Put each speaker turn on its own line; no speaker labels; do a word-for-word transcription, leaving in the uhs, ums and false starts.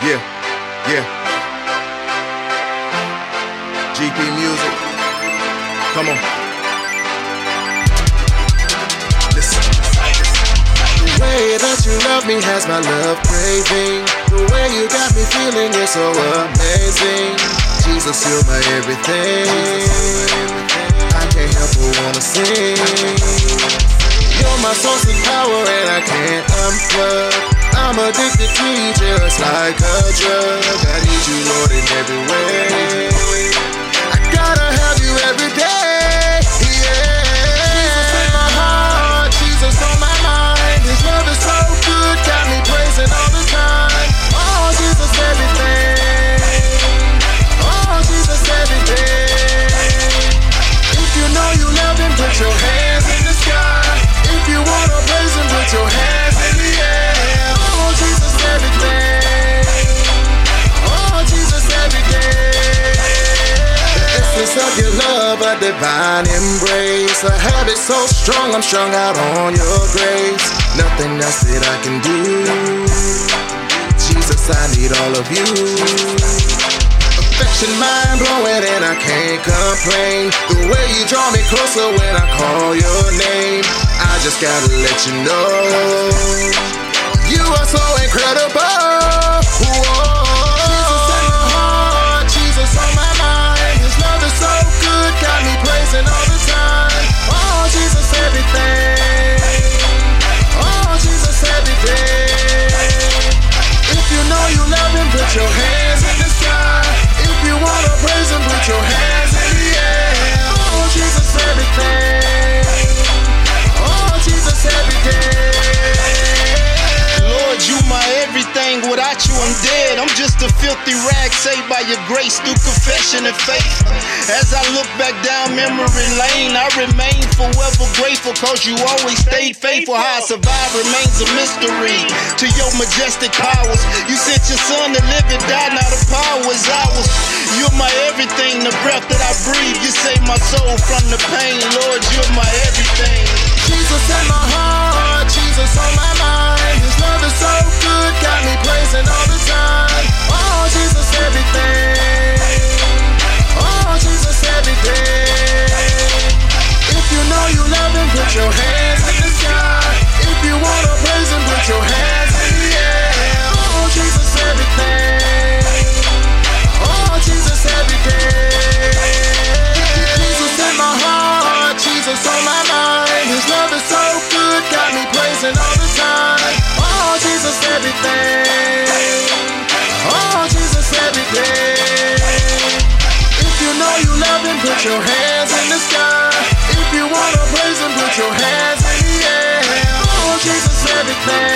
Yeah, yeah. G P Music. Come on. Listen.
The way that you love me has my love craving. The way you got me feeling, you're so amazing. Jesus, you're my everything. I can't help but wanna sing. You're my source of power and I can't unplug. I'm addicted to you just like a drug. I need you, Lord, in every way. I gotta have you every day. Yeah. Jesus in my heart, Jesus on my mind. His love is so good, got me praising all the time. Oh, Jesus, everything. Oh, Jesus, everything. If you know you love him, put your hands in the sky. If you wanna praise him, put your hands in the air. Oh, Jesus, everything. Oh, Jesus, everything. The essence of your love, a divine embrace. A habit so strong, I'm strung out on your grace. Nothing else that I can do. Jesus, I need all of you. Affection, mind blowing, and I can't complain. The way you draw me closer when I call your name. I just gotta let you know, you are so incredible. Whoa. Jesus in my heart, Jesus on my mind. His love is so good, got me praising all the time. Oh, Jesus, everything. Oh, Jesus, everything. If you know you love him, put your hands in the sky. If you wanna praise him, put your hands in the air. Oh, Jesus, everything. Oh, Jesus, everything.
Lord, you my everything. Without you, I'm dead. I'm just a filthy rag saved by your grace through confession and faith. As I look back down memory lane, I remain forever grateful, cause you always stayed faithful. How I survived remains a mystery to your majestic powers. You sent your son to live and die, now the power is ours. You're my everything, the breath that I breathe. You save my soul from the pain. Lord, you're my everything.
Jesus in my heart, Jesus on my mind. His love is so good, got me praising all the time. Oh, Jesus, everything. Oh, Jesus, everything. If you know you love him, put your hands in the sky. If you wanna praise him, put your hands in the air. Oh, Jesus, everything. Oh, Jesus, everything. Jesus in my heart, Jesus on my mind. His love is so good, got me praising all the time. Oh, Jesus, everything. Oh, Jesus, everything. If you know you love him, put your hands in the sky. If you wanna praise him, put your hands in the air. Oh, Jesus, everything.